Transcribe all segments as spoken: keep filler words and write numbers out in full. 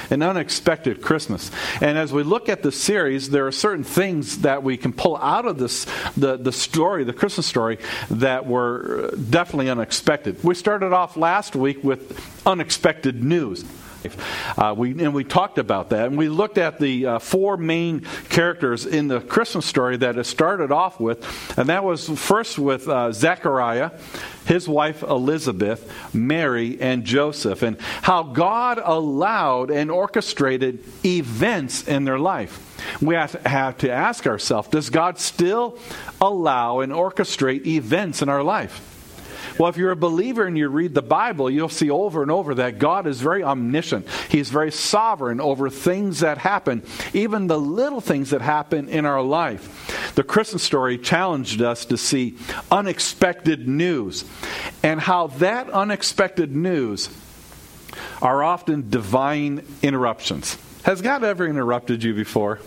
an unexpected Christmas. And as we look at the series, there are certain things that we can pull out of this, the, the story, the Christmas story, that were definitely unexpected. We started off last week with unexpected news. Uh, we and we talked about that, and we looked at the uh, four main characters in the Christmas story that it started off with, and that was first with uh, Zechariah, his wife Elizabeth, Mary, and Joseph, and how God allowed and orchestrated events in their life. We have to, have to ask ourselves, does God still allow and orchestrate events in our life? Well, if you're a believer and you read the Bible, you'll see over and over that God is very omniscient. He's very sovereign over things that happen, even the little things that happen in our life. The Christmas story challenged us to see unexpected news, and how that unexpected news are often divine interruptions. Has God ever interrupted you before?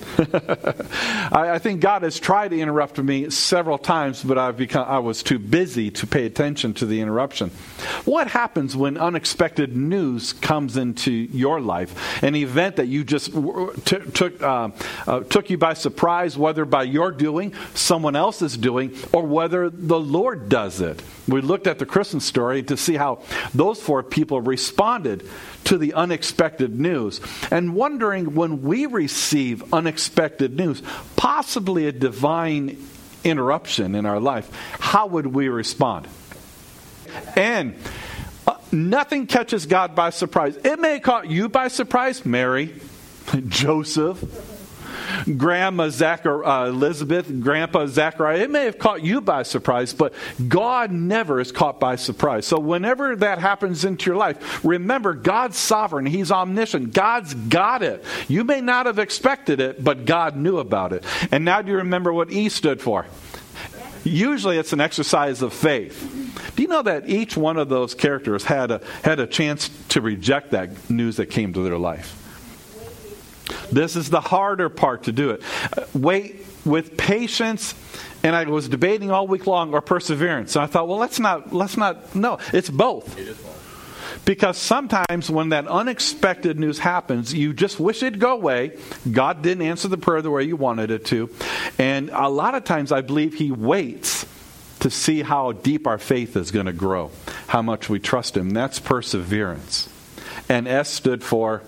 I, I think God has tried to interrupt me several times, but I've become I was too busy to pay attention to the interruption. What happens when unexpected news comes into your life? An event that you just t- took uh, uh, took you by surprise, whether by your doing, someone else is doing, or whether the Lord does it. We looked at the Christmas story to see how those four people responded to the unexpected news, and wondering when we receive unexpected news, possibly a divine interruption in our life, how would we respond? And uh, nothing catches God by surprise. It may have caught you by surprise, Mary, Joseph, Grandma Zachar- uh, Elizabeth, Grandpa Zachariah. It may have caught you by surprise, but God never is caught by surprise. So whenever that happens into your life, remember God's sovereign. He's omniscient. God's got it. You may not have expected it, but God knew about it. And now do you remember what E stood for? Usually it's an exercise of faith. Do you know that each one of those characters had a, had a chance to reject that news that came to their life? This is the harder part to do it. Wait with patience, and I was debating all week long, or perseverance. So I thought, well, let's not, let's not, no, it's both. It is both. Because sometimes when that unexpected news happens, you just wish it'd go away. God didn't answer the prayer the way you wanted it to. And a lot of times I believe He waits to see how deep our faith is going to grow, how much we trust Him. That's perseverance. And S stood for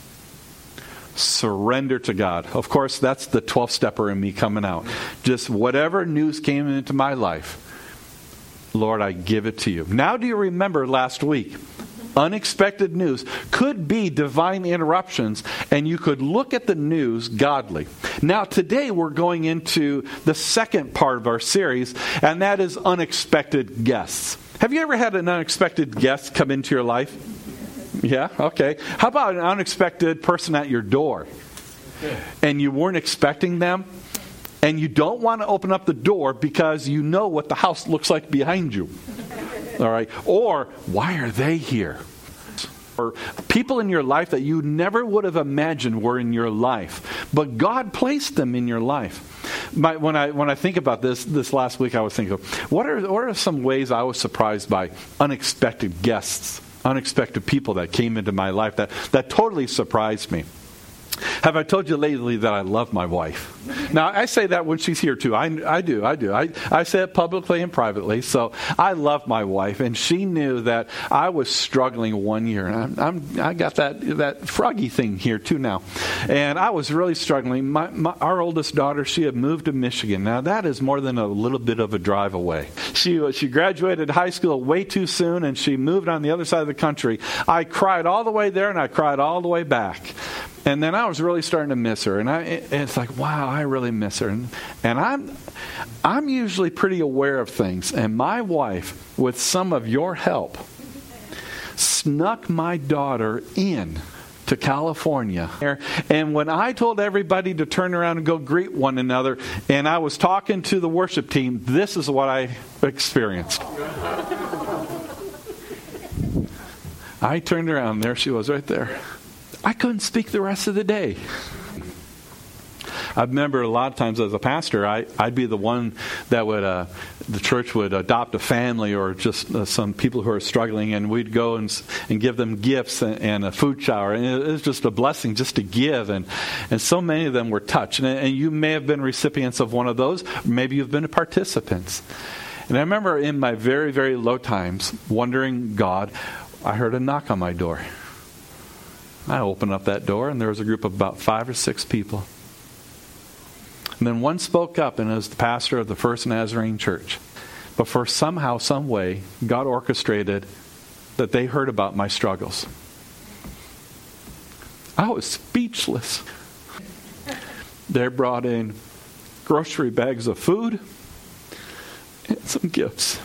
surrender to God. Of course, that's the twelve-stepper in me coming out. Just whatever news came into my life, Lord, I give it to you. Now do you remember last week? Unexpected news could be divine interruptions, and you could look at the news godly. Now today we're going into the second part of our series, and that is unexpected guests. Have you ever had an unexpected guest come into your life? Yeah, okay. How about an unexpected person at your door? And you weren't expecting them? And you don't want to open up the door because you know what the house looks like behind you. All right. Or, why are they here? Or people in your life that you never would have imagined were in your life. But God placed them in your life. My, when I when I think about this, this last week I was thinking, what are, what are some ways I was surprised by unexpected guests? Unexpected people that came into my life that, that totally surprised me. Have I told you lately that I love my wife? Now, I say that when she's here, too. I, I do, I do. I, I say it publicly and privately. So I love my wife, and she knew that I was struggling one year. And I'm, I'm, I got that, that froggy thing here, too, now. And I was really struggling. My, my, our oldest daughter, she had moved to Michigan. Now, that is more than a little bit of a drive away. She, she graduated high school way too soon, and she moved on the other side of the country. I cried all the way there, and I cried all the way back. And then I was really starting to miss her, and I and it's like, wow, I really miss her. And, and I'm I'm usually pretty aware of things, and my wife, with some of your help, snuck my daughter in to California. And when I told everybody to turn around and go greet one another, and I was talking to the worship team, this is what I experienced. I turned around, and there she was right there. I couldn't speak the rest of the day. I remember a lot of times as a pastor, I, I'd be the one that would, uh, the church would adopt a family or just uh, some people who are struggling, and we'd go and and give them gifts and, and a food shower. And it was just a blessing just to give. And, and so many of them were touched. And, and you may have been recipients of one of those. Maybe you've been participants. And I remember in my very, very low times, wondering, God, I heard a knock on my door. I opened up that door, and there was a group of about five or six people. And then one spoke up, and it was the pastor of the First Nazarene Church. But for somehow, some way, God orchestrated that they heard about my struggles. I was speechless. They brought in grocery bags of food and some gifts.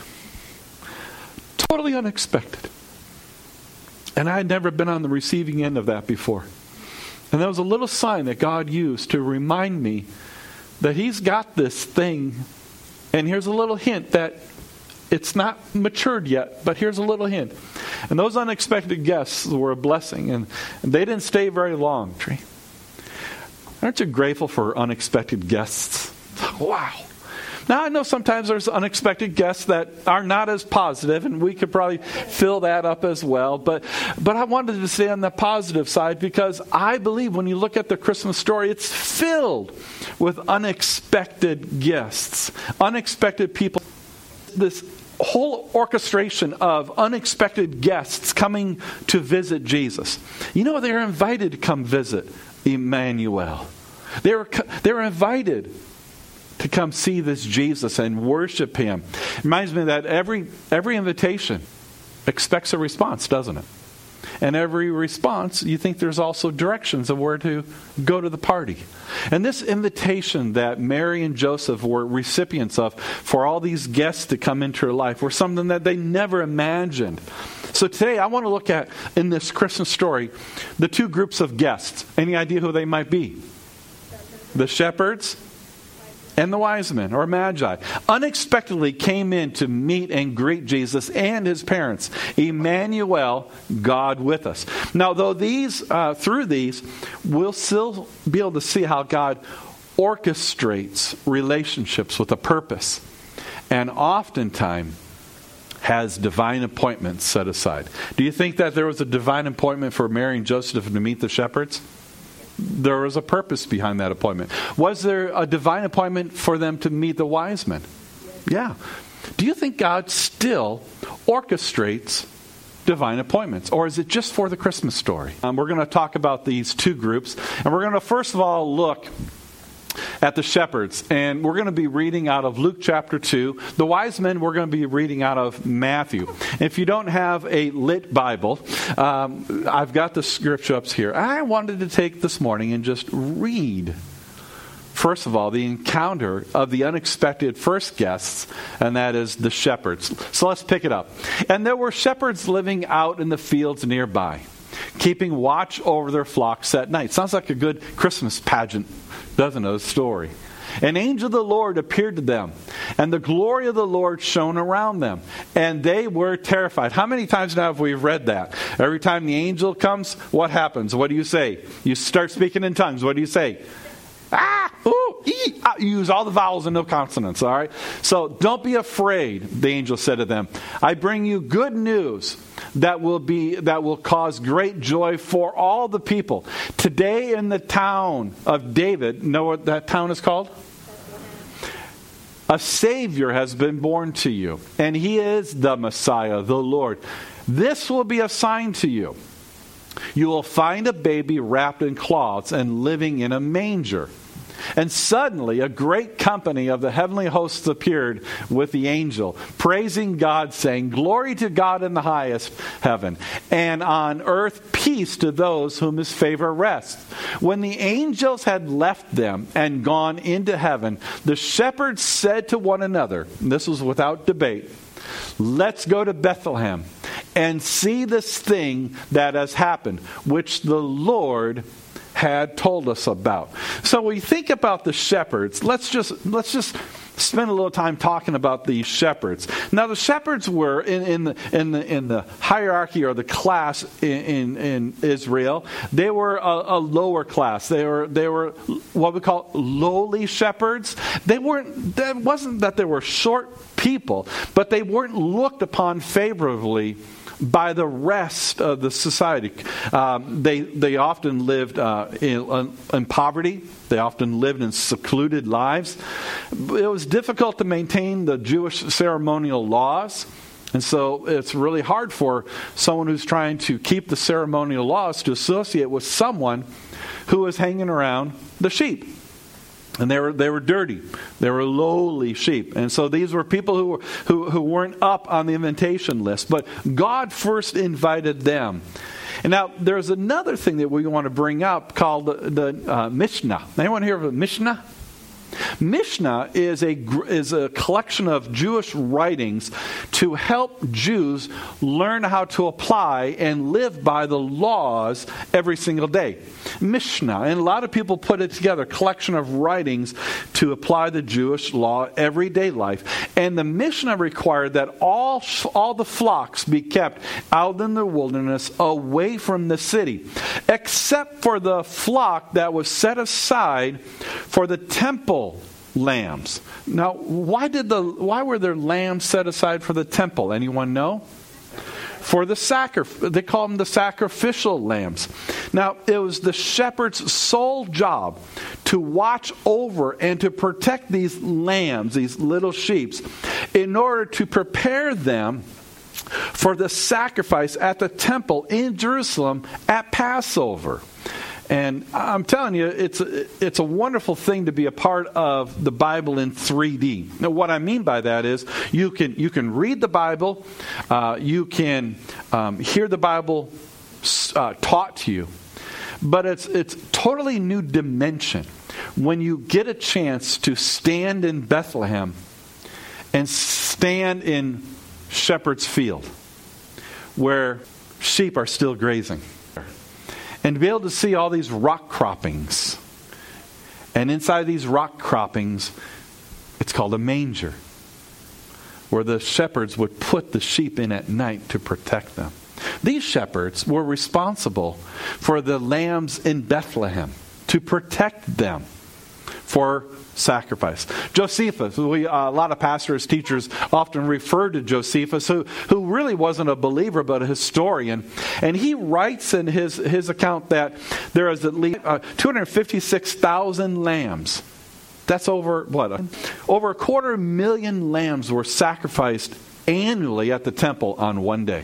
Totally unexpected. And I had never been on the receiving end of that before. And that was a little sign that God used to remind me that He's got this thing. And here's a little hint that it's not matured yet, but here's a little hint. And those unexpected guests were a blessing. And, and they didn't stay very long, Tree. Aren't you grateful for unexpected guests? Wow. Now, I know sometimes there's unexpected guests that are not as positive, and we could probably fill that up as well. But but I wanted to stay on the positive side because I believe when you look at the Christmas story, it's filled with unexpected guests, unexpected people. This whole orchestration of unexpected guests coming to visit Jesus. You know, they were invited to come visit Emmanuel. They were, they were invited to come see this Jesus and worship Him. It reminds me that every every invitation expects a response, doesn't it? And every response, you think there's also directions of where to go to the party. And this invitation that Mary and Joseph were recipients of for all these guests to come into her life were something that they never imagined. So today I want to look at, in this Christmas story, the two groups of guests. Any idea who they might be? The shepherds and the wise men, or magi, unexpectedly came in to meet and greet Jesus and His parents. Emmanuel, God with us. Now, though these, uh, through these, we'll still be able to see how God orchestrates relationships with a purpose, and oftentimes has divine appointments set aside. Do you think that there was a divine appointment for Mary and Joseph to meet the shepherds? There was a purpose behind that appointment. Was there a divine appointment for them to meet the wise men? Yeah. Do you think God still orchestrates divine appointments? Or is it just for the Christmas story? Um, we're going to talk about these two groups. And we're going to first of all look at the shepherds. And we're going to be reading out of Luke chapter two. The wise men, we're going to be reading out of Matthew. If you don't have a lit Bible, um, I've got the scripture up here. I wanted to take this morning and just read, first of all, the encounter of the unexpected first guests, and that is the shepherds. So let's pick it up. And there were shepherds living out in the fields nearby, keeping watch over their flocks at night. Sounds like a good Christmas pageant, doesn't it? A story. An angel of the Lord appeared to them, and the glory of the Lord shone around them, and they were terrified. How many times now have we read that? Every time the angel comes, what happens? What do you say? You start speaking in tongues. What do you say? Ah, ooh, ee, ah. You use all the vowels and no consonants, all right? So don't be afraid, the angel said to them. I bring you good news that will be that will cause great joy for all the people. Today in the town of David, know what that town is called? A Savior has been born to you, and He is the Messiah, the Lord. This will be a sign to you. You will find a baby wrapped in cloths and living in a manger. And suddenly a great company of the heavenly hosts appeared with the angel, praising God, saying, Glory to God in the highest heaven, and on earth peace to those whom His favor rests. When the angels had left them and gone into heaven, the shepherds said to one another, and this was without debate, Let's go to Bethlehem and see this thing that has happened, which the Lord had told us about. So when you think about the shepherds, let's just let's just spend a little time talking about the shepherds. Now, the shepherds were in, in the in the in the hierarchy or the class in in, in Israel. They were a, a lower class. They were they were what we call lowly shepherds. They weren't. It wasn't that they were short people, but they weren't looked upon favorably by the rest of the society. Um, they they often lived uh, in, in poverty. They often lived in secluded lives. It was difficult to maintain the Jewish ceremonial laws. And so it's really hard for someone who's trying to keep the ceremonial laws to associate with someone who is hanging around the sheep. And they were they were dirty. They were lowly sheep. And so these were people who were who, who weren't up on the invitation list. But God first invited them. And now there's another thing that we want to bring up called the, the uh, Mishnah. Anyone hear of a Mishnah? Mishnah is a is a collection of Jewish writings to help Jews learn how to apply and live by the laws every single day. Mishnah, and a lot of people put it together, a collection of writings to apply the Jewish law everyday life. And the Mishnah required that all all the flocks be kept out in the wilderness away from the city, except for the flock that was set aside for the temple lambs. Now, why did the why were there lambs set aside for the temple? Anyone know? For the sacri- they call them the sacrificial lambs. Now, it was the shepherd's sole job to watch over and to protect these lambs, these little sheep, in order to prepare them for the sacrifice at the temple in Jerusalem at Passover. And I'm telling you, it's a, it's a wonderful thing to be a part of the Bible in three D. Now, what I mean by that is you can you can read the Bible, uh, you can um, hear the Bible uh, taught to you, but it's it's totally new dimension when you get a chance to stand in Bethlehem and stand in Shepherd's Field, where sheep are still grazing. And to be able to see all these rock croppings. And inside these rock croppings, it's called a manger, where the shepherds would put the sheep in at night to protect them. These shepherds were responsible for the lambs in Bethlehem, to protect them for sacrifice. Josephus, we, uh, a lot of pastors, teachers often refer to Josephus, who, who really wasn't a believer but a historian. And he writes in his, his account that there is at least uh, two hundred fifty-six thousand lambs. That's over, what? Over a quarter million lambs were sacrificed annually at the temple on one day.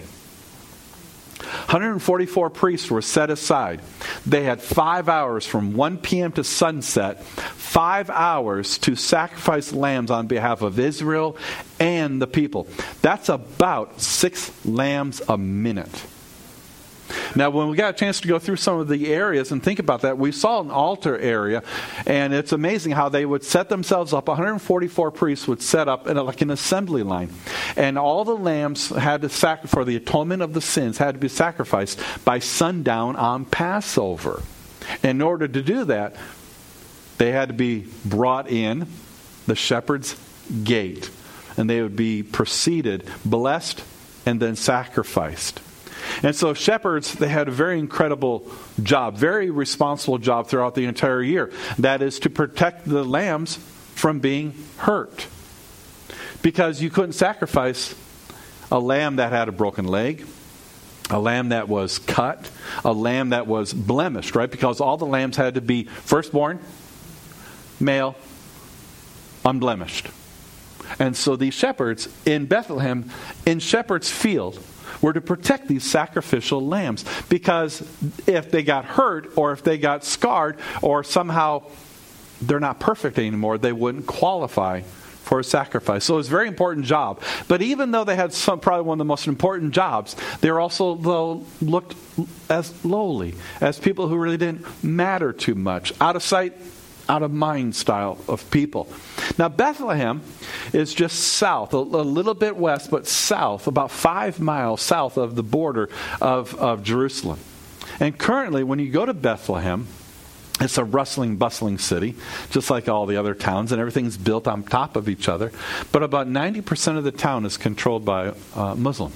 one hundred forty-four priests were set aside. They had five hours from one p.m. to sunset, five hours to sacrifice lambs on behalf of Israel and the people. That's about six lambs a minute. Now, when we got a chance to go through some of the areas and think about that, we saw an altar area, and it's amazing how they would set themselves up. one hundred forty-four priests would set up in a, like an assembly line, and all the lambs had to sacrifice for the atonement of the sins had to be sacrificed by sundown on Passover. In order to do that, they had to be brought in the shepherd's gate, and they would be preceded, blessed, and then sacrificed. And so shepherds, they had a very incredible job, very responsible job throughout the entire year. That is to protect the lambs from being hurt. Because you couldn't sacrifice a lamb that had a broken leg, a lamb that was cut, a lamb that was blemished, right? Because all the lambs had to be firstborn, male, unblemished. And so these shepherds in Bethlehem, in Shepherd's Field, were to protect these sacrificial lambs, because if they got hurt or if they got scarred or somehow they're not perfect anymore, they wouldn't qualify for a sacrifice. So it was a very important job. But even though they had some, probably one of the most important jobs, they were also though looked as lowly, as people who really didn't matter too much, out of sight, out of mind style of people. Now Bethlehem is just south, a, a little bit west, but south, about five miles south of the border of, of Jerusalem. And currently, when you go to Bethlehem, It's a rustling, bustling city, just like all the other towns, and everything's built on top of each other. But about ninety percent of the town is controlled by uh, Muslim.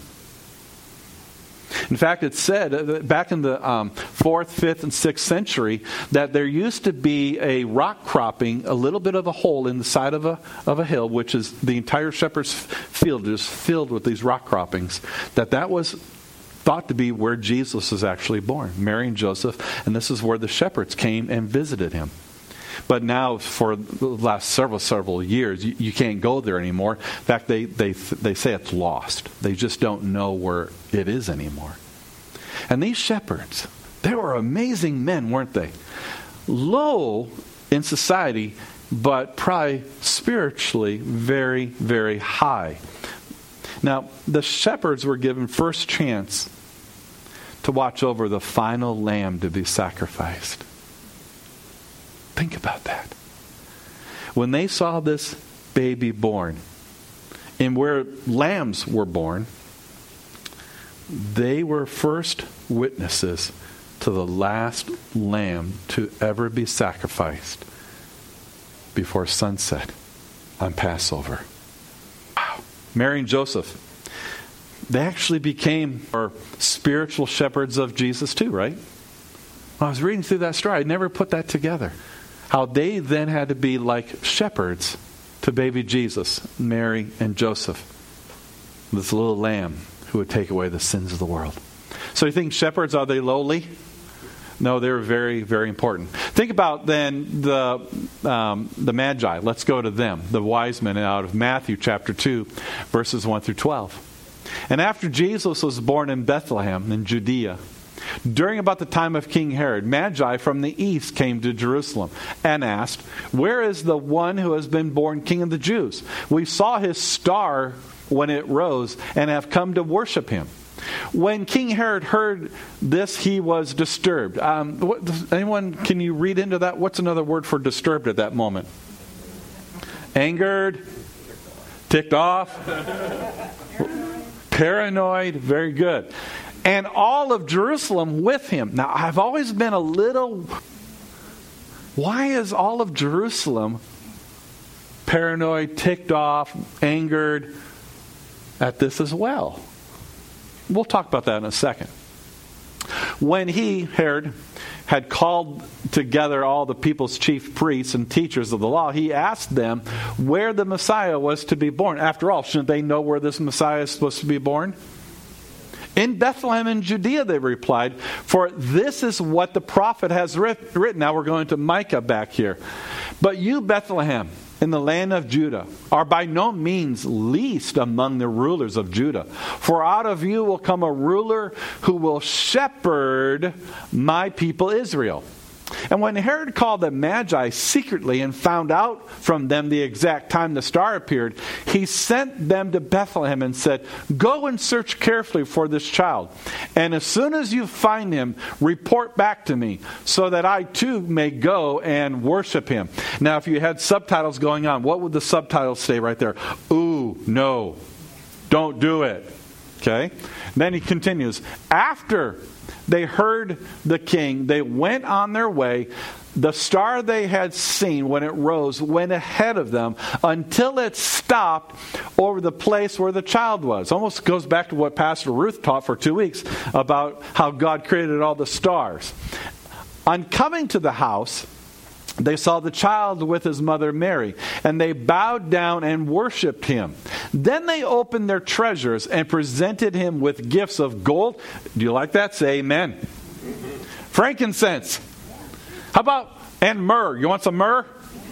In fact, it's said uh, back in the um, fourth, fifth, and sixth century that there used to be a rock cropping, a little bit of a hole in the side of a of a hill, which is the entire shepherd's field is filled with these rock croppings. That that was thought to be where Jesus was actually born, Mary and Joseph, and this is where the shepherds came and visited him. But now, for the last several, several years, you, you can't go there anymore. In fact, they, they, they say it's lost. They just don't know where it is anymore. And these shepherds, they were amazing men, weren't they? Low in society, but probably spiritually very, very high. Now, the shepherds were given first chance to watch over the final lamb to be sacrificed. Think about that. When they saw this baby born, and where lambs were born, they were first witnesses to the last lamb to ever be sacrificed before sunset on Passover. Wow. Mary and Joseph, they actually became our spiritual shepherds of Jesus too, right? When I was reading through that story, I never put that together. How they then had to be like shepherds to baby Jesus, Mary and Joseph, this little lamb who would take away the sins of the world. So you think shepherds, are they lowly? No, they're very, very important. Think about then the um, the Magi. Let's go to them, the wise men out of Matthew chapter two, verses one through twelve. And after Jesus was born in Bethlehem in Judea, during about the time of King Herod, Magi from the east came to Jerusalem and asked, "Where is the one who has been born King of the Jews? We saw his star when it rose and have come to worship him." When King Herod heard this, he was disturbed. Um, what, anyone, can you read into that? What's another word for disturbed at that moment? Angered, ticked off, paranoid. Very good. And all of Jerusalem with him. Now, I've always been a little... Why is all of Jerusalem paranoid, ticked off, angered at this as well? We'll talk about that in a second. When he, Herod, had called together all the people's chief priests and teachers of the law, he asked them where the Messiah was to be born. After all, shouldn't they know where this Messiah is supposed to be born? In Bethlehem in Judea, they replied, for this is what the prophet has writ- written. Now we're going to Micah back here. But you, Bethlehem, in the land of Judah, are by no means least among the rulers of Judah. For out of you will come a ruler who will shepherd my people Israel. And when Herod called the Magi secretly and found out from them the exact time the star appeared, he sent them to Bethlehem and said, "Go and search carefully for this child. And as soon as you find him, report back to me, so that I too may go and worship him." Now, if you had subtitles going on, what would the subtitles say right there? Ooh, no, don't do it. Okay? Then he continues, after they heard the king, they went on their way. The star they had seen when it rose went ahead of them until it stopped over the place where the child was. Almost goes back to what Pastor Ruth taught for two weeks about how God created all the stars. On coming to the house, they saw the child with his mother Mary, and they bowed down and worshipped him. Then they opened their treasures and presented him with gifts of gold. Do you like that? Say amen. Frankincense. How about, and myrrh? You want some myrrh?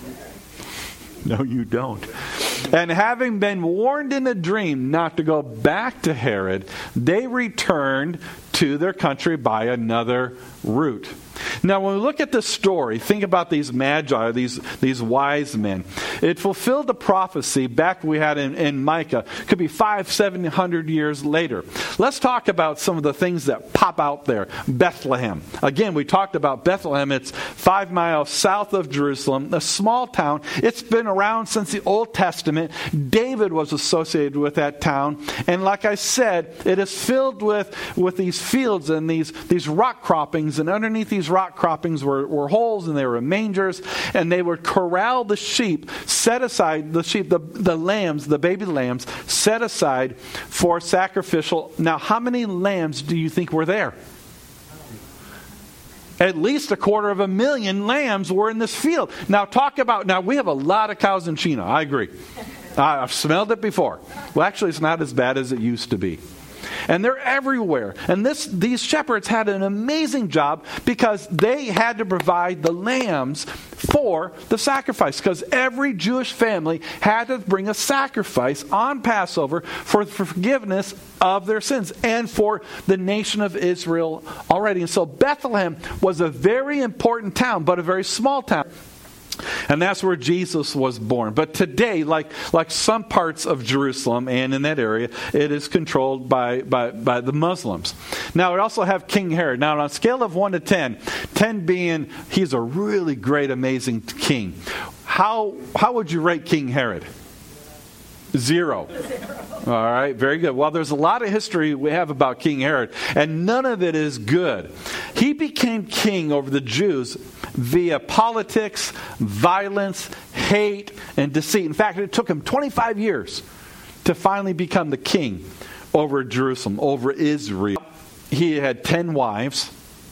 No, you don't. And having been warned in a dream not to go back to Herod, they returned to their country by another route. Now, when we look at this story, think about these magi, these, these wise men. It fulfilled the prophecy back we had in, in Micah. Could be five, seven hundred years later. Let's talk about some of the things that pop out there. Bethlehem. Again, we talked about Bethlehem. It's five miles south of Jerusalem, a small town. It's been around since the Old Testament. David was associated with that town. And like I said, it is filled with, with these fields and these, these rock croppings. And underneath these rock croppings were, were holes, and they were mangers. And they would corral the sheep, set aside the sheep, the, the lambs, the baby lambs, set aside for sacrificial. Now, how many lambs do you think were there? At least a quarter of a million lambs were in this field. Now talk about, now we have a lot of cows in Chino. I agree. I've smelled it before. Well, actually it's not as bad as it used to be. And they're everywhere. And this, these shepherds had an amazing job because they had to provide the lambs for the sacrifice. Because every Jewish family had to bring a sacrifice on Passover for the forgiveness of their sins and for the nation of Israel already. And so Bethlehem was a very important town, but a very small town. And that's where Jesus was born. But today, like like some parts of Jerusalem and in that area, it is controlled by, by, by the Muslims. Now, we also have King Herod. Now, on a scale of one to ten, ten being he's a really great, amazing king. How how would you rate King Herod? Zero. All right, very good. Well, there's a lot of history we have about King Herod, and none of it is good. He became king over the Jews via politics, violence, hate, and deceit. In fact, it took him twenty-five years to finally become the king over Jerusalem, over Israel. He had ten wives,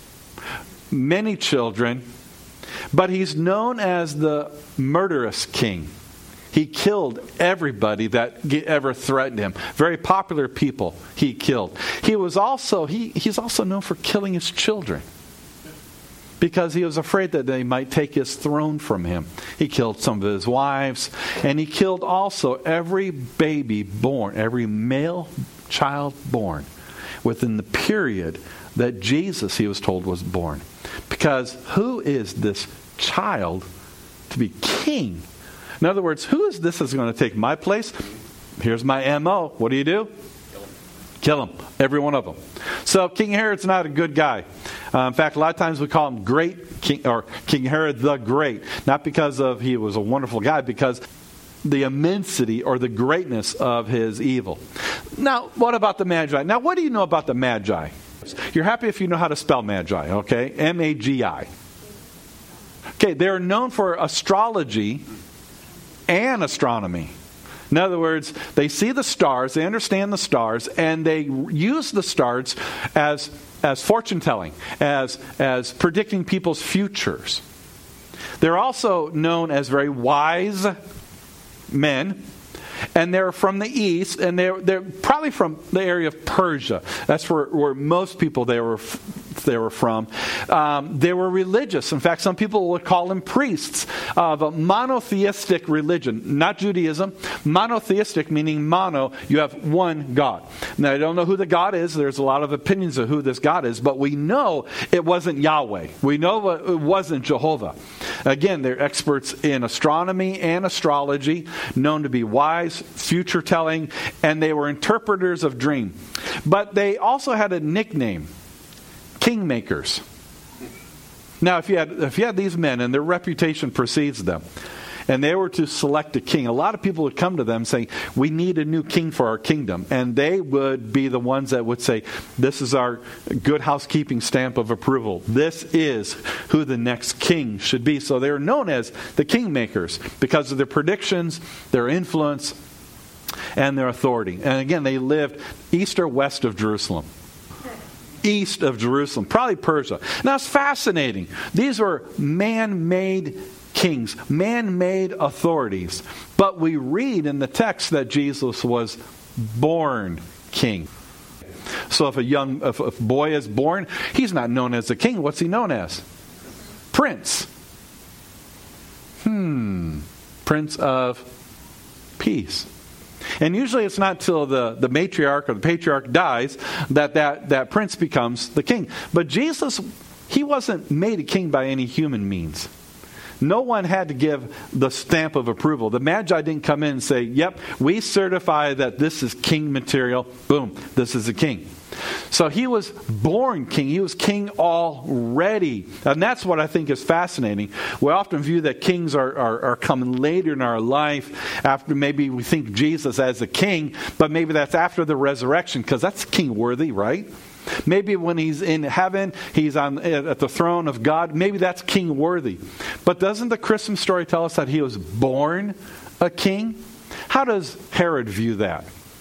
many children, but he's known as the murderous king. He killed everybody that ever threatened him. Very popular people he killed. He was also he, he's also known for killing his children because he was afraid that they might take his throne from him. He killed some of his wives, and he killed also every baby born, every male child born within the period that Jesus, he was told, was born. Because who is this child to be king? In other words, who is this that's going to take my place? Here's my M O. What do you do? Kill him. Every one of them. So King Herod's not a good guy. Uh, in fact, a lot of times we call him Great King, or King Herod the Great. Not because of he was a wonderful guy, because the immensity or the greatness of his evil. Now, what about the Magi? Now, what do you know about the Magi? You're happy if you know how to spell Magi, okay? M A G I. Okay, they're known for astrology and astronomy. In other words, they see the stars, they understand the stars, and they use the stars as as fortune telling, as as predicting people's futures. They're also known as very wise men, and they're from the east, and they're they're probably from the area of Persia. That's where, where most people they were they were from. Um, they were religious. In fact, some people would call them priests of a monotheistic religion, not Judaism. Monotheistic meaning mono, you have one God. Now, I don't know who the God is. There's a lot of opinions of who this God is, but we know it wasn't Yahweh. We know it wasn't Jehovah. Again, they're experts in astronomy and astrology, known to be wise, future-telling, and they were interpreters of dream. But they also had a nickname, Kingmakers. Now, if you had if you had these men, and their reputation precedes them, and they were to select a king, a lot of people would come to them saying, we need a new king for our kingdom. And they would be the ones that would say, this is our good housekeeping stamp of approval. This is who the next king should be. So they're known as the kingmakers because of their predictions, their influence, and their authority. And again, they lived east or west of Jerusalem. East of Jerusalem, probably Persia. Now it's fascinating. These were man-made kings, man-made authorities. But we read in the text that Jesus was born king. So if a young if a boy is born, he's not known as a king. What's he known as? Prince. Hmm. Prince of Peace. And usually it's not till the, the matriarch or the patriarch dies that, that that prince becomes the king. But Jesus, he wasn't made a king by any human means. No one had to give the stamp of approval. The Magi didn't come in and say, yep, we certify that this is king material. Boom, this is a king. So he was born king. He was king already. And that's what I think is fascinating. We often view that kings are, are, are coming later in our life, after maybe we think Jesus as a king, but maybe that's after the resurrection, because that's king worthy, right? Maybe when he's in heaven, he's on at the throne of God. Maybe that's king worthy. But doesn't the Christmas story tell us that he was born a king? How does Herod view that?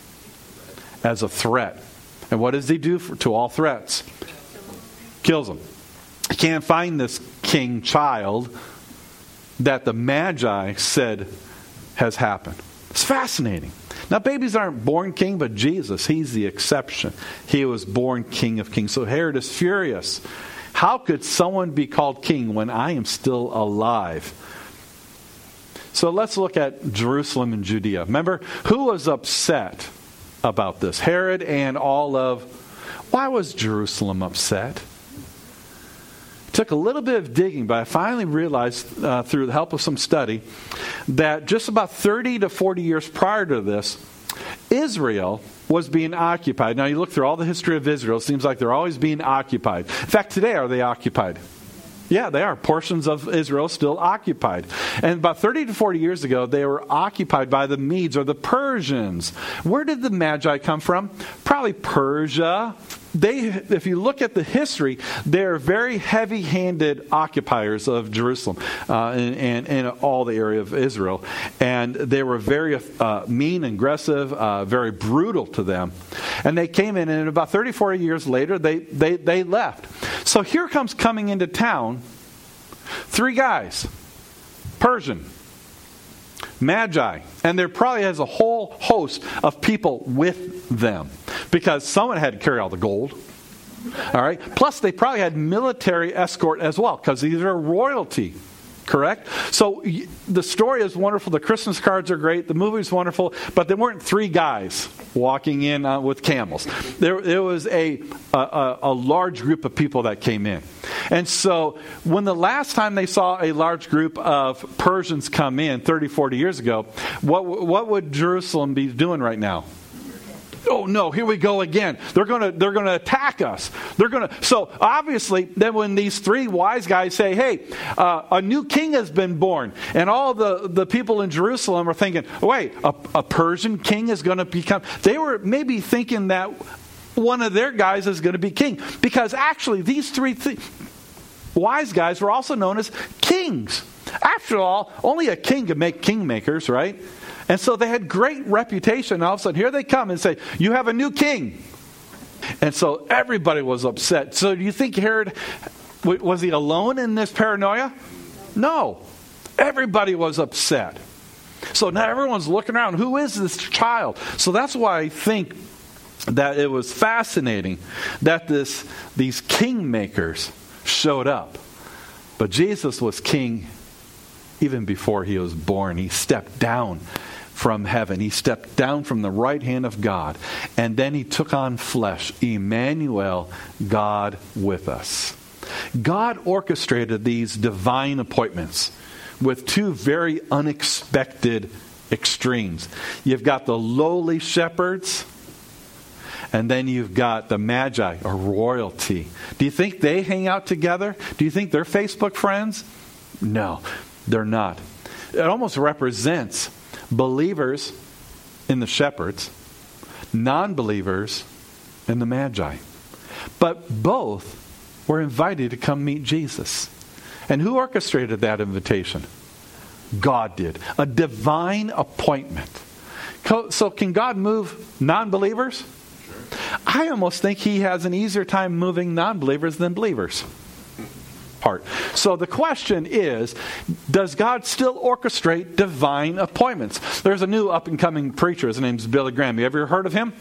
As a threat. And what does he do for, to all threats? Kills them. He can't find this king child that the Magi said has happened. It's fascinating. Now, babies aren't born king, but Jesus, he's the exception. He was born King of Kings. So Herod is furious. How could someone be called king when I am still alive? So let's look at Jerusalem and Judea. Remember, who was upset about this? Herod and all of... Why was Jerusalem upset? It took a little bit of digging, but I finally realized uh, through the help of some study that just about thirty to forty years prior to this, Israel was being occupied. Now you look through all the history of Israel, it seems like they're always being occupied. In fact, today, are they occupied? Yeah, they are. Portions of Israel still occupied. And about thirty to forty years ago, they were occupied by the Medes or the Persians. Where did the Magi come from? Probably Persia. They, if you look at the history, they're very heavy-handed occupiers of Jerusalem uh, and, and, and all the area of Israel. And they were very uh, mean, aggressive, uh, very brutal to them. And they came in, and about thirty, forty years later, they, they, they left. So here comes coming into town three guys, Persian, Magi, and there probably has a whole host of people with them because someone had to carry all the gold. All right. Plus, they probably had military escort as well because these are royalty. Correct? So the story is wonderful. The Christmas cards are great. The movie is wonderful. But there weren't three guys walking in uh, with camels. There, there was a, a, a large group of people that came in. And so when the last time they saw a large group of Persians come in thirty, forty years ago, what, what would Jerusalem be doing right now? Oh no, here we go again. They're going to they're going to attack us. They're going to So obviously, then when these three wise guys say, "Hey, uh, a new king has been born," and all the, the people in Jerusalem are thinking, "Wait, a, a Persian king is going to become." They were maybe thinking that one of their guys is going to be king, because actually these three th- wise guys were also known as kings. After all, only a king could make kingmakers, right? And so they had great reputation. All of a sudden, here they come and say, "You have a new king." And so everybody was upset. So do you think Herod, was he alone in this paranoia? No. Everybody was upset. So now everyone's looking around. Who is this child? So that's why I think that it was fascinating that this these kingmakers showed up. But Jesus was king even before he was born. He stepped down from heaven. He stepped down from the right hand of God. And then he took on flesh. Emmanuel, God with us. God orchestrated these divine appointments with two very unexpected extremes. You've got the lowly shepherds, and then you've got the Magi, or royalty. Do you think they hang out together? Do you think they're Facebook friends? No, they're not. It almost represents believers in the shepherds, non-believers in the Magi. But both were invited to come meet Jesus. And who orchestrated that invitation? God did. A divine appointment. So can God move non-believers? Sure. I almost think he has an easier time moving non-believers than believers. Part. So the question is, does God still orchestrate divine appointments? There's a new up-and-coming preacher. His name's Billy Graham. You ever heard of him?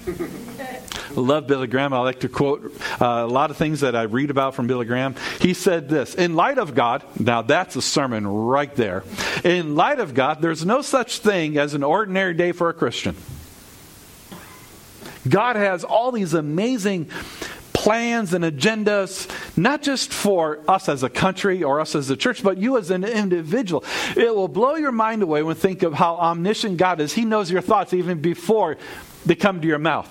I love Billy Graham. I like to quote uh, a lot of things that I read about from Billy Graham. He said this: in light of God, now that's a sermon right there. In light of God, there's no such thing as an ordinary day for a Christian. God has all these amazing plans and agendas, not just for us as a country or us as a church, but you as an individual. It will blow your mind away when you think of how omniscient God is. He knows your thoughts even before they come to your mouth.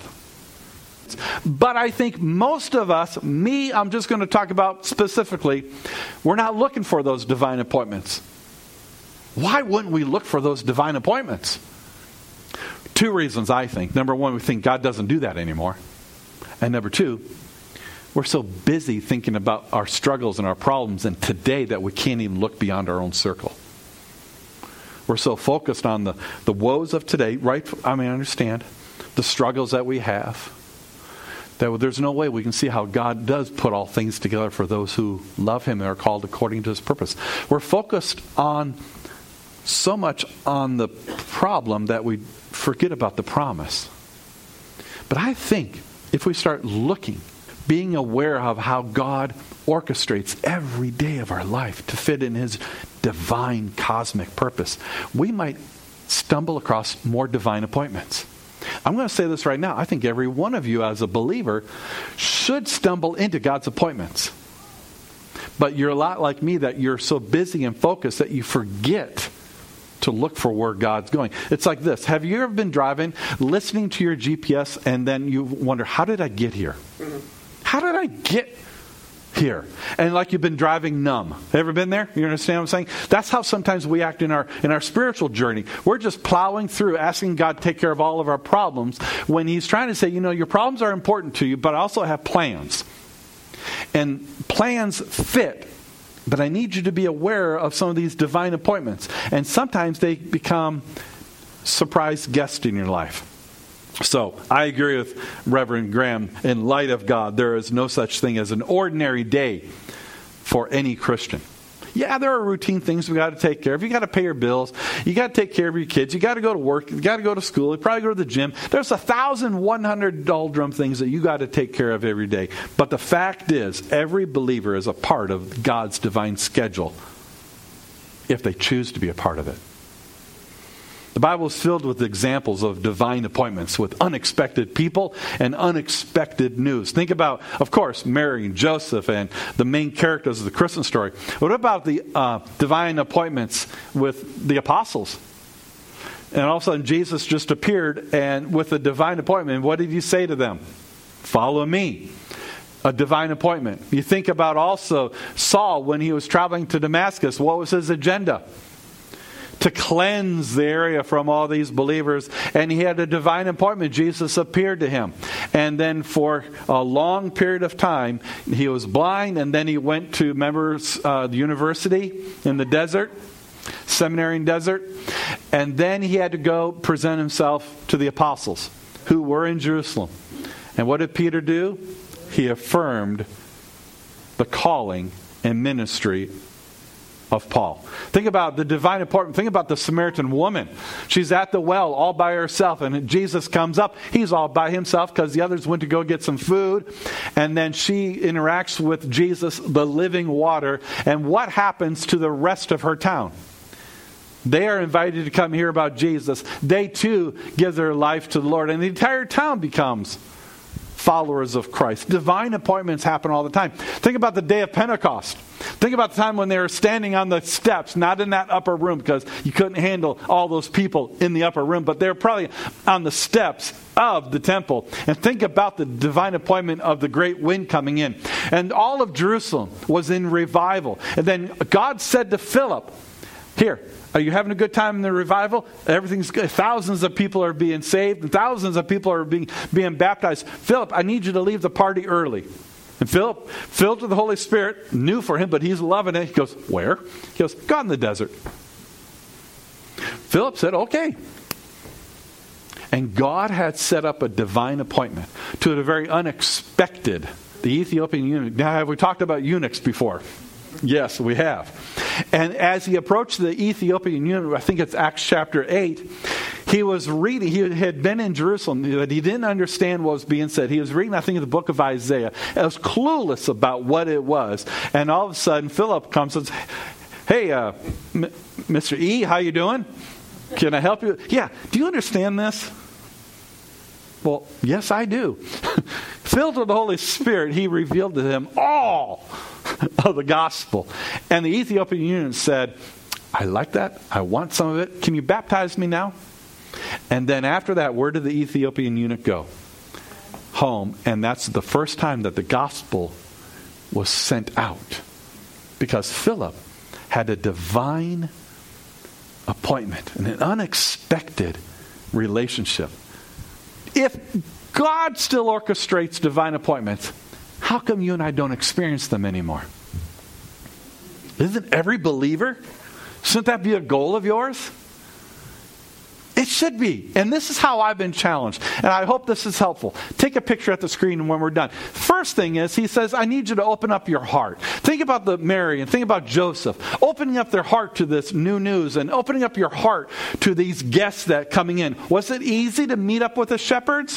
But I think most of us, me, I'm just going to talk about specifically, we're not looking for those divine appointments. Why wouldn't we look for those divine appointments? Two reasons, I think. Number one, we think God doesn't do that anymore. And number two, we're so busy thinking about our struggles and our problems and today that we can't even look beyond our own circle. We're so focused on the, the woes of today, right? I mean, I understand the struggles that we have, that there's no way we can see how God does put all things together for those who love Him and are called according to His purpose. We're focused on so much on the problem that we forget about the promise. But I think if we start looking, being aware of how God orchestrates every day of our life to fit in His divine cosmic purpose, we might stumble across more divine appointments. I'm going to say this right now. I think every one of you as a believer should stumble into God's appointments. But you're a lot like me that you're so busy and focused that you forget to look for where God's going. It's like this. Have you ever been driving, listening to your G P S, and then you wonder, how did I get here? Mm-hmm. How did I get here? And like you've been driving numb. Ever been there? You understand what I'm saying? That's how sometimes we act in our in our spiritual journey. We're just plowing through, asking God to take care of all of our problems, when He's trying to say, you know, your problems are important to you, but I also have plans. And plans fit. But I need you to be aware of some of these divine appointments. And sometimes they become surprise guests in your life. So, I agree with Reverend Graham. In light of God, there is no such thing as an ordinary day for any Christian. Yeah, there are routine things we got to take care of. You got to pay your bills. You got to take care of your kids. You got to go to work. You got to go to school. You probably go to the gym. There's a thousand one hundred doldrum things that you got to take care of every day. But the fact is, every believer is a part of God's divine schedule if they choose to be a part of it. The Bible is filled with examples of divine appointments with unexpected people and unexpected news. Think about, of course, Mary and Joseph and the main characters of the Christmas story. What about the uh, divine appointments with the apostles? And all of a sudden, Jesus just appeared and with a divine appointment. What did He say to them? Follow me. A divine appointment. You think about also Saul when he was traveling to Damascus. What was his agenda? To cleanse the area from all these believers. And he had a divine appointment. Jesus appeared to him. And then for a long period of time, he was blind. And then he went to, remember, uh, the university in the desert, seminary in desert. And then he had to go present himself to the apostles who were in Jerusalem. And what did Peter do? He affirmed the calling and ministry of Paul. Think about the divine appointment. Think about the Samaritan woman. She's at the well all by herself, and Jesus comes up. He's all by himself because the others went to go get some food. And then she interacts with Jesus, the living water. And what happens to the rest of her town? They are invited to come hear about Jesus. They too give their life to the Lord. And the entire town becomes followers of Christ. Divine appointments happen all the time. Think about the day of Pentecost. Think about the time when they were standing on the steps, not in that upper room because you couldn't handle all those people in the upper room, but they were probably on the steps of the temple. And think about the divine appointment of the great wind coming in. And all of Jerusalem was in revival. And then God said to Philip, here, are you having a good time in the revival? Everything's good. Thousands of people are being saved. And thousands of people are being, being baptized. Philip, I need you to leave the party early. And Philip, filled with the Holy Spirit, new for him, but he's loving it. He goes, where? He goes, God in the desert. Philip said, okay. And God had set up a divine appointment to a very unexpected, the Ethiopian eunuch. Now, have we talked about eunuchs before? Yes, we have. And as he approached the Ethiopian eunuch, I think it's Acts chapter eight, he was reading, he had been in Jerusalem, but he didn't understand what was being said. He was reading, I think, the book of Isaiah. He was clueless about what it was. And all of a sudden, Philip comes and says, hey, uh, M- Mister E, how you doing? Can I help you? Yeah, do you understand this? Well, yes, I do. filled with the Holy Spirit, he revealed to him all of the gospel. And the Ethiopian eunuch said, I like that. I want some of it. Can you baptize me now? And then after that, where did the Ethiopian eunuch go? Home. And that's the first time that the gospel was sent out. Because Philip had a divine appointment and an unexpected relationship. If God still orchestrates divine appointments, how come you and I don't experience them anymore? Isn't every believer? Shouldn't that be a goal of yours? It should be. And this is how I've been challenged. And I hope this is helpful. Take a picture at the screen when we're done. First thing is, he says, I need you to open up your heart. Think about the Mary and think about Joseph. Opening up their heart to this new news and opening up your heart to these guests that coming in. Was it easy to meet up with the shepherds?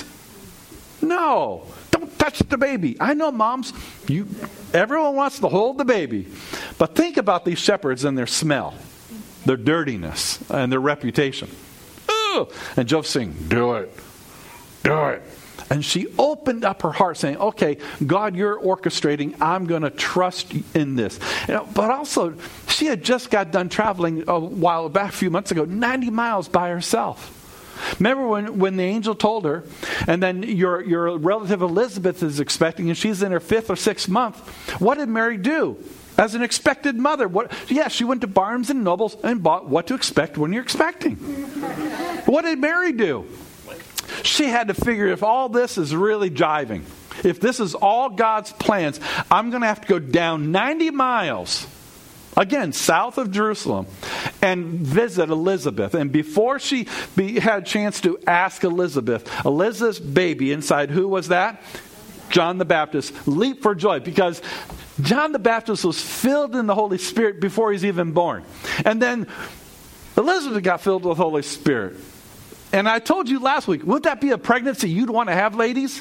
No. Don't touch the baby. I know, moms, you, everyone wants to hold the baby. But think about these shepherds and their smell, their dirtiness, and their reputation. Ooh. And Joseph saying, do it. Do it. And she opened up her heart saying, okay, God, you're orchestrating. I'm going to trust in this. You know, but also, she had just got done traveling a while back, a few months ago, ninety miles by herself. Remember when, when the angel told her, and then your, your relative Elizabeth is expecting, and she's in her fifth or sixth month. What did Mary do? As an expected mother, what? Yeah, she went to Barnes and Nobles and bought what to expect when you're expecting. What did Mary do? She had to figure if all this is really jiving, if this is all God's plans, I'm going to have to go down ninety miles, again, south of Jerusalem, and visit Elizabeth. And before she be, had a chance to ask Elizabeth, Elizabeth's baby inside, who was that? John the Baptist, leaped for joy because John the Baptist was filled in the Holy Spirit before he's even born. And then Elizabeth got filled with the Holy Spirit. And I told you last week, wouldn't that be a pregnancy you'd want to have, ladies?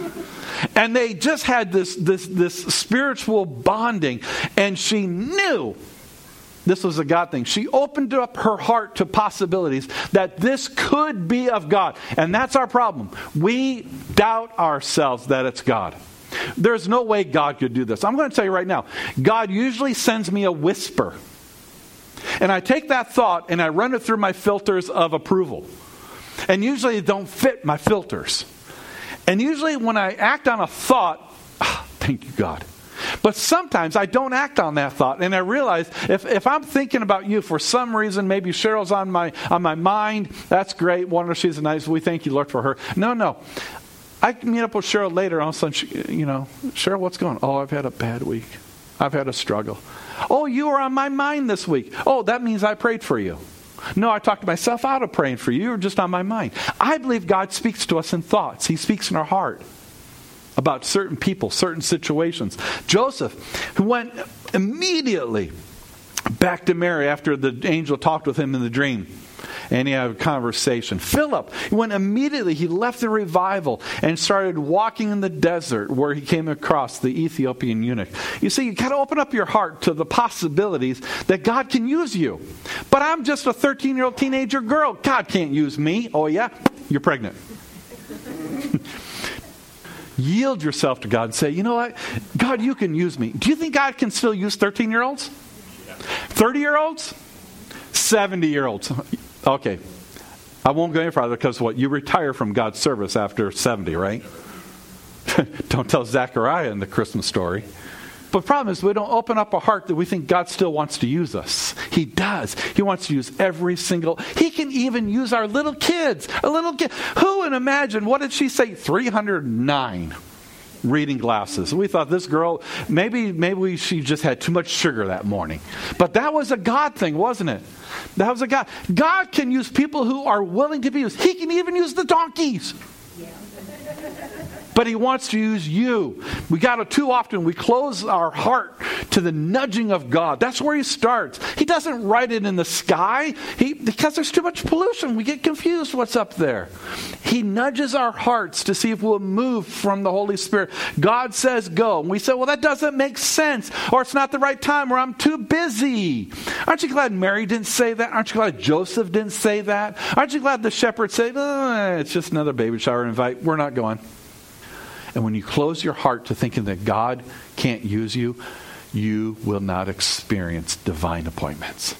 And they just had this, this, this spiritual bonding. And she knew this was a God thing. She opened up her heart to possibilities that this could be of God. And that's our problem. We doubt ourselves that it's God. There's no way God could do this. I'm going to tell you right now, God usually sends me a whisper. And I take that thought and I run it through my filters of approval. And usually it don't fit my filters. And usually when I act on a thought, oh, thank you, God. But sometimes I don't act on that thought. And I realize if, if I'm thinking about you for some reason, maybe Cheryl's on my on my mind, that's great. Wonder she's a nice, we thank you, Lord, for her. No, no. I can meet up with Cheryl later. All of a sudden, she, you know, Cheryl, what's going on? Oh, I've had a bad week. I've had a struggle. Oh, you were on my mind this week. Oh, that means I prayed for you. No, I talked myself out of praying for you. You were just on my mind. I believe God speaks to us in thoughts. He speaks in our heart about certain people, certain situations. Joseph, who went immediately back to Mary after the angel talked with him in the dream. And he had a conversation. Philip, he went immediately, he left the revival and started walking in the desert where he came across the Ethiopian eunuch. You see, you got to open up your heart to the possibilities that God can use you. But I'm just a thirteen-year-old teenager girl. God can't use me. Oh yeah? You're pregnant. Yield yourself to God and say, you know what? God, you can use me. Do you think God can still use thirteen-year-olds? thirty-year-olds? seventy-year-olds? Okay, I won't go any farther because what? You retire from God's service after seventy, right? Don't tell Zechariah in the Christmas story. But the problem is we don't open up our heart that we think God still wants to use us. He does. He wants to use every single... He can even use our little kids. A little kid. Who would imagine, what did she say? three hundred nine reading glasses. We thought this girl, maybe maybe she just had too much sugar that morning. But that was a God thing, wasn't it? That was a God. God can use people who are willing to be used. He can even use the donkeys. Yeah. But he wants to use you. We got to, too often, we close our heart to the nudging of God. That's where he starts. He doesn't write it in the sky. He, because there's too much pollution. We get confused what's up there. He nudges our hearts to see if we'll move from the Holy Spirit. God says go. And we say, well, that doesn't make sense. Or it's not the right time. Or I'm too busy. Aren't you glad Mary didn't say that? Aren't you glad Joseph didn't say that? Aren't you glad the shepherds said, oh, it's just another baby shower invite. We're not going. And when you close your heart to thinking that God can't use you, you will not experience divine appointments.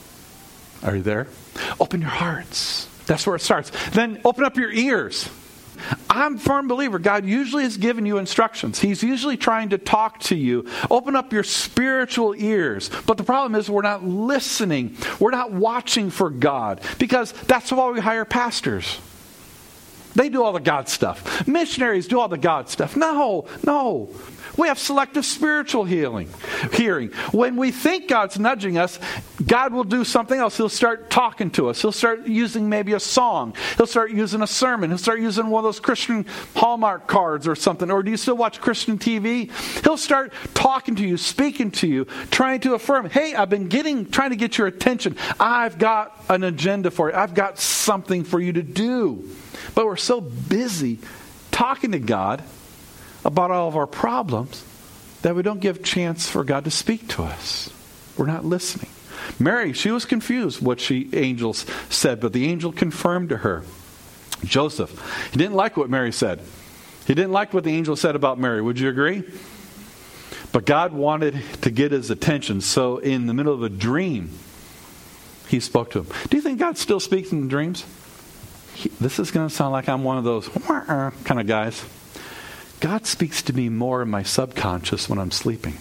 Are you there? Open your hearts. That's where it starts. Then open up your ears. I'm a firm believer. God usually has given you instructions. He's usually trying to talk to you. Open up your spiritual ears. But the problem is we're not listening. We're not watching for God. Because that's why we hire pastors. They do all the God stuff. Missionaries do all the God stuff. No, no. We have selective spiritual healing, hearing. When we think God's nudging us, God will do something else. He'll start talking to us. He'll start using maybe a song. He'll start using a sermon. He'll start using one of those Christian Hallmark cards or something. Or do you still watch Christian T V? He'll start talking to you, speaking to you, trying to affirm, hey, I've been getting, trying to get your attention. I've got an agenda for you. I've got something for you to do. But we're so busy talking to God about all of our problems that we don't give chance for God to speak to us. We're not listening. Mary, she was confused what she angels said, but the angel confirmed to her. Joseph, he didn't like what Mary said. He didn't like what the angel said about Mary. Would you agree? But God wanted to get his attention, so in the middle of a dream, he spoke to him. Do you think God still speaks in dreams? He, this is going to sound like I'm one of those kind of guys. God speaks to me more in my subconscious when I'm sleeping.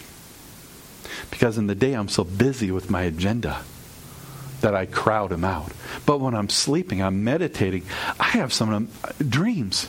Because in the day I'm so busy with my agenda that I crowd him out. But when I'm sleeping, I'm meditating, I have some dreams.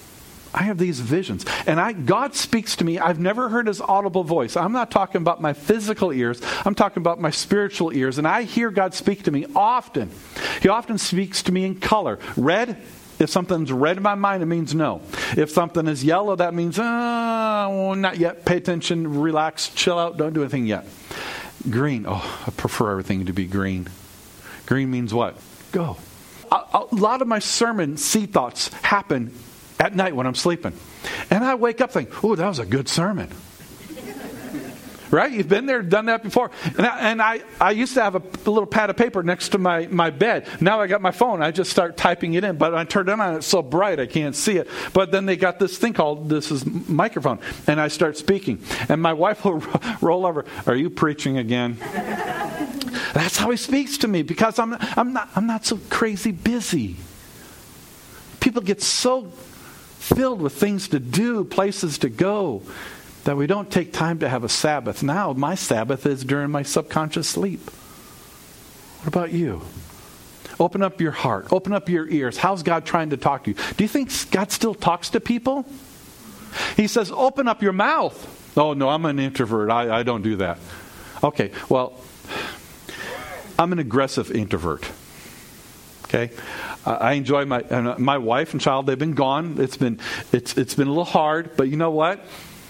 I have these visions. And I God speaks to me. I've never heard his audible voice. I'm not talking about my physical ears. I'm talking about my spiritual ears. And I hear God speak to me often. He often speaks to me in color. Red. If something's red in my mind, it means no. If something is yellow, that means, uh, well, not yet. Pay attention, relax, chill out, don't do anything yet. Green. Oh, I prefer everything to be green. Green means what? Go. A, a lot of my sermon seed thoughts happen at night when I'm sleeping. And I wake up thinking, oh, that was a good sermon. Right? You've been there, done that before. And I, and I, I used to have a, a little pad of paper next to my, my bed. Now I got my phone. I just start typing it in. But I turn it on, it's so bright I can't see it. But then they got this thing called, this is microphone. And I start speaking. And my wife will roll over, are you preaching again? That's how he speaks to me. Because I'm, I'm, not, I'm not so crazy busy. People get so filled with things to do, places to go, that we don't take time to have a Sabbath. Now, my Sabbath is during my subconscious sleep. What about you? Open up your heart. Open up your ears. How's God trying to talk to you? Do you think God still talks to people? He says, open up your mouth. Oh, no, I'm an introvert. I, I don't do that. Okay, well, I'm an aggressive introvert. Okay? I enjoy my uh, my wife and child. They've been gone. It's been it's it's been a little hard, but you know what?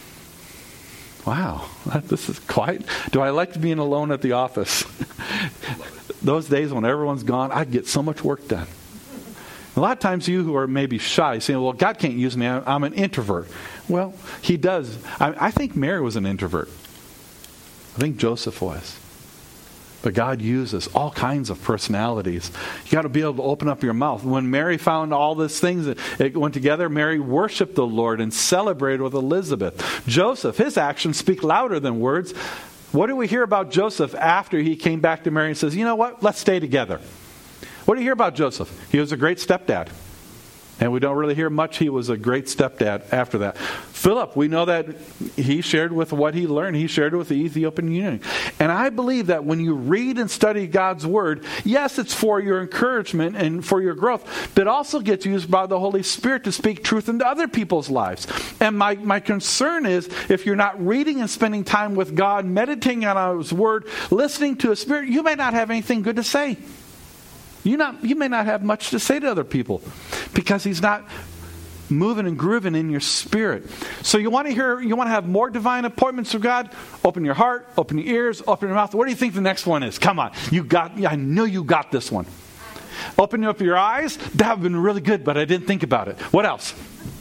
Wow, this is quiet. Do I like being alone at the office? Those days when everyone's gone, I get so much work done. A lot of times you who are maybe shy, saying, well, God can't use me. I'm an introvert. Well, he does. I, I think Mary was an introvert. I think Joseph was. But God uses all kinds of personalities. You got to be able to open up your mouth. When Mary found all these things, it went together. Mary worshiped the Lord and celebrated with Elizabeth. Joseph, his actions speak louder than words. What do we hear about Joseph after he came back to Mary and says, you know what, let's stay together? What do you hear about Joseph? He was a great stepdad. And we don't really hear much. He was a great stepdad after that. Philip, we know that he shared with what he learned. He shared with the Ethiopian eunuch. And I believe that when you read and study God's Word, yes, it's for your encouragement and for your growth, but it also gets used by the Holy Spirit to speak truth into other people's lives. And my, my concern is if you're not reading and spending time with God, meditating on His Word, listening to His Spirit, you may not have anything good to say. You not you may not have much to say to other people because He's not moving and grooving in your spirit. So you want to hear, you want to have more divine appointments with God? Open your heart, open your ears, open your mouth. What do you think the next one is? Come on, you got. I know you got this one. Open up your eyes. That would have been really good, but I didn't think about it. What else?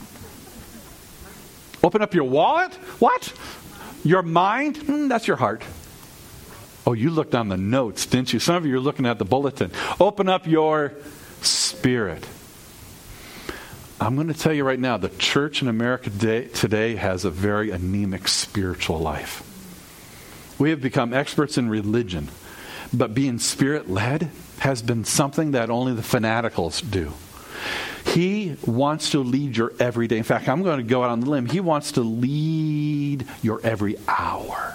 Open up your wallet. What? Your mind. Mm, that's your heart. Oh, you looked on the notes, didn't you? Some of you are looking at the bulletin. Open up your spirit. I'm going to tell you right now, the church in America today, today has a very anemic spiritual life. We have become experts in religion, but being Spirit-led has been something that only the fanaticals do. He wants to lead your everyday. In fact, I'm going to go out on the limb. He wants to lead your every hour.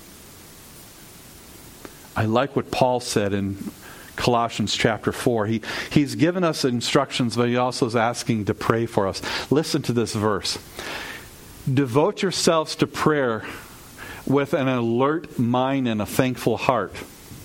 I like what Paul said in Colossians chapter four. He, he's given us instructions, but he also is asking to pray for us. Listen to this verse. Devote yourselves to prayer with an alert mind and a thankful heart.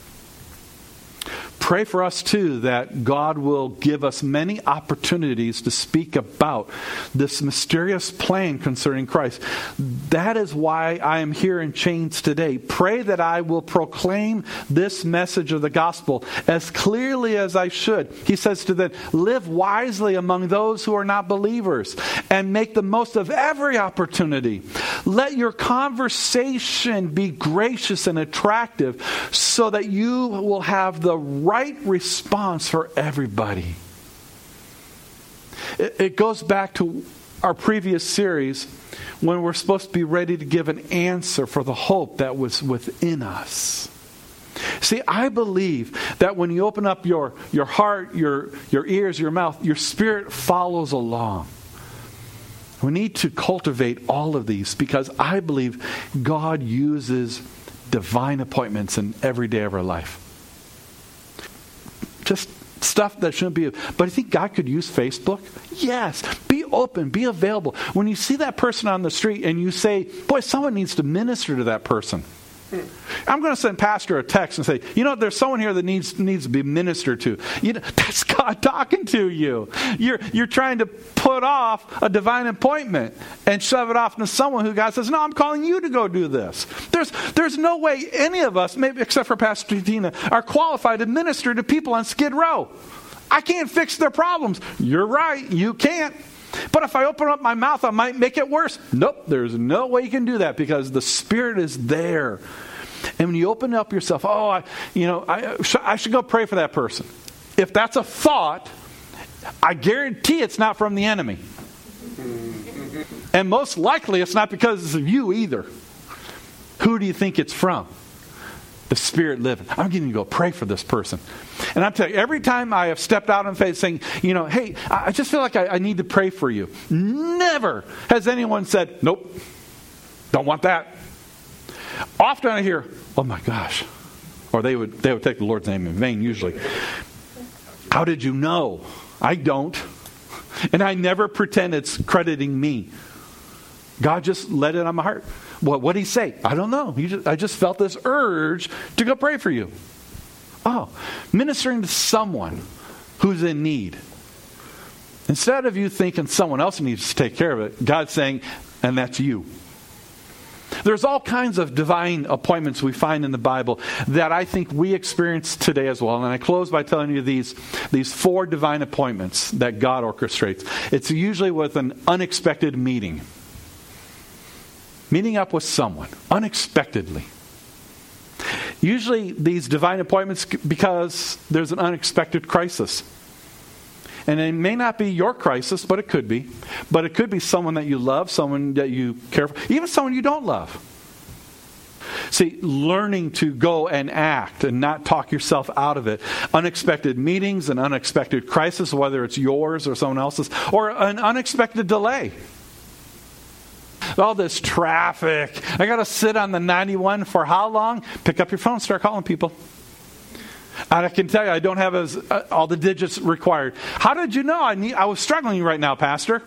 Pray for us, too, that God will give us many opportunities to speak about this mysterious plan concerning Christ. That is why I am here in chains today. Pray that I will proclaim this message of the gospel as clearly as I should. He says to them, live wisely among those who are not believers and make the most of every opportunity. Let your conversation be gracious and attractive so that you will have the right response for everybody. It, it goes back to our previous series when we're supposed to be ready to give an answer for the hope that was within us. See, I believe that when you open up your, your heart, your, your ears, your mouth, your spirit follows along. We need to cultivate all of these because I believe God uses divine appointments in every day of our life. Just stuff that shouldn't be. But I think God could use Facebook. Yes. Be open. Be available. When you see that person on the street and you say, boy, someone needs to minister to that person. Hmm. I'm going to send Pastor a text and say, you know, there's someone here that needs needs to be ministered to. You know, that's God talking to you. You're you're trying to put off a divine appointment and shove it off to someone who God says, no, I'm calling you to go do this. There's there's no way any of us, maybe except for Pastor Tina, are qualified to minister to people on Skid Row. I can't fix their problems. You're right, you can't. But if I open up my mouth, I might make it worse. Nope, there's no way you can do that because the Spirit is there. And when you open up yourself, oh, I, you know, I, I should go pray for that person. If that's a thought, I guarantee it's not from the enemy. And most likely it's not because of you either. Who do you think it's from? The Spirit living. I'm going to go pray for this person. And I'm telling you, every time I have stepped out in faith saying, you know, hey, I just feel like I, I need to pray for you. Never has anyone said, nope, don't want that. Often I hear, oh my gosh. Or they would they would take the Lord's name in vain usually. How did you know? I don't. And I never pretend it's crediting me. God just let it on my heart. What what did he say? I don't know. He just, I just felt this urge to go pray for you. Oh, ministering to someone who's in need. Instead of you thinking someone else needs to take care of it, God's saying, and that's you. There's all kinds of divine appointments we find in the Bible that I think we experience today as well. And I close by telling you these, these four divine appointments that God orchestrates. It's usually with an unexpected meeting. Meeting up with someone unexpectedly. Usually these divine appointments because there's an unexpected crisis. And it may not be your crisis, but it could be. But it could be someone that you love, someone that you care for, even someone you don't love. See, learning to go and act and not talk yourself out of it. Unexpected meetings, an unexpected crisis, whether it's yours or someone else's, or an unexpected delay. All this traffic. I got to sit on the ninety-one for how long? Pick up your phone, start calling people. And I can tell you, I don't have as, uh, all the digits required. How did you know I need? I was struggling right now, Pastor.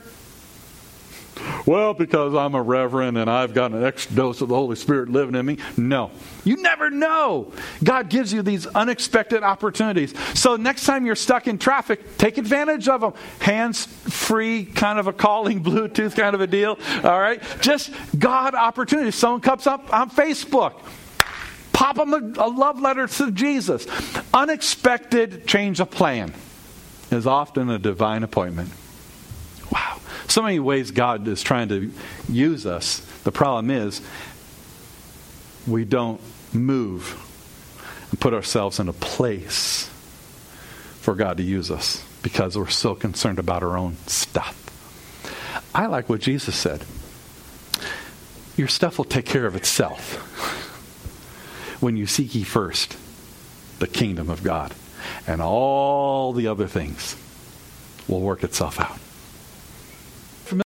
Well, because I'm a reverend and I've got an extra dose of the Holy Spirit living in me. No. You never know. God gives you these unexpected opportunities. So next time you're stuck in traffic, take advantage of them. Hands-free, kind of a calling, Bluetooth kind of a deal. All right? Just God opportunities. Someone comes up on Facebook. Pop them a, a love letter to Jesus. Unexpected change of plan is often a divine appointment. Wow. So many ways God is trying to use us. The problem is we don't move and put ourselves in a place for God to use us because we're so concerned about our own stuff. I like what Jesus said. Your stuff will take care of itself when you seek ye first the kingdom of God. And all the other things will work itself out.